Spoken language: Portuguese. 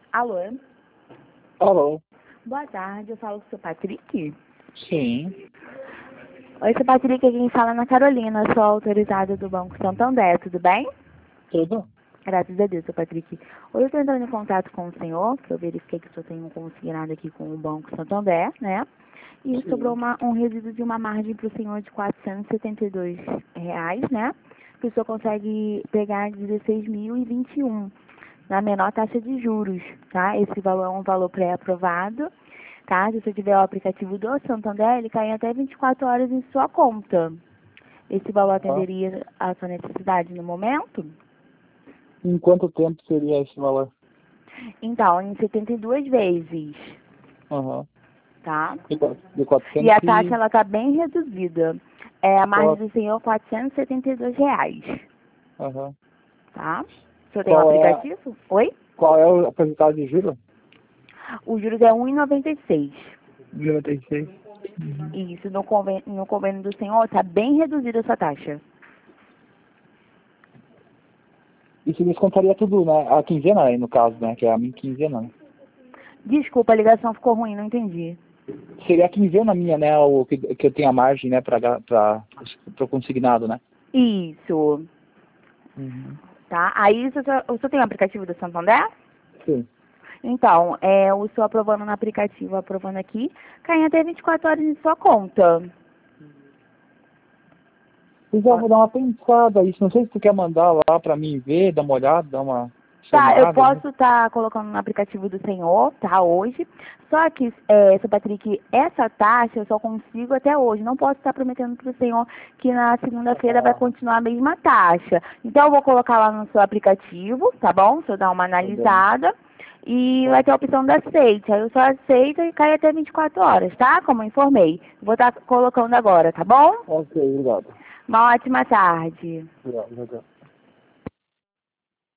Alô? Alô? Boa tarde, eu falo com o seu Patrick. Sim. Oi, seu Patrick, aqui quem fala é Ana Carolina, sou autorizada do Banco Santander, tudo bem? Tudo? Graças a Deus, seu Patrick. Hoje eu estou entrando em contato com o senhor, que eu verifiquei que o senhor tem um consignado aqui com o Banco Santander, né? E Sim. sobrou um resíduo de uma margem para o senhor de R$ 472, né? Que o senhor consegue pegar 16.021 na menor taxa de juros, tá? Esse valor é um valor pré-aprovado, tá? Se você tiver o aplicativo do Santander, ele cai em até 24 horas em sua conta. Esse valor Tá. atenderia a sua necessidade no momento? Em quanto tempo seria esse valor? Então, em 72 vezes, Aham. tá? De E 400 a taxa, ela tá bem reduzida. É a margem do senhor, R$ 472, Aham. tá? O senhor tem um Qual é, aplicativo? Oi? qual é o porcentagem de juros? O juros é 1,96. 96. Isso, no convênio do senhor, tá bem reduzida a sua taxa. Isso descontaria tudo, né? A quinzena aí, no caso, né? Que é a minha quinzena, né? Desculpa, a ligação ficou ruim, não entendi. Seria a quinzena minha, né? O que eu tenho a margem, né? Para o consignado, né? Isso, Uhum. tá? Aí, o senhor tem o aplicativo do Santander? Sim. Então, o senhor aprovando no aplicativo, aprovando aqui, cai em até 24 horas em sua conta. Pois é, eu vou dar uma pensada isso. Não sei se tu quer mandar lá pra mim ver, dar uma olhada, dar uma Tá, eu somada, né? posso estar colocando no aplicativo do senhor, tá, hoje. Só que, seu Patrick, essa taxa eu só consigo até hoje. Não posso estar prometendo para o senhor que na segunda-feira vai Ah, continuar a mesma taxa. Então, eu vou colocar lá no seu aplicativo, tá bom? O senhor dá uma tá bem. analisada. E vai ter a opção da aceite. Aí eu só aceito e cai até 24 horas, tá? Como eu informei. Vou estar colocando agora, tá bom? Ok, obrigado. Uma ótima tarde. Obrigado.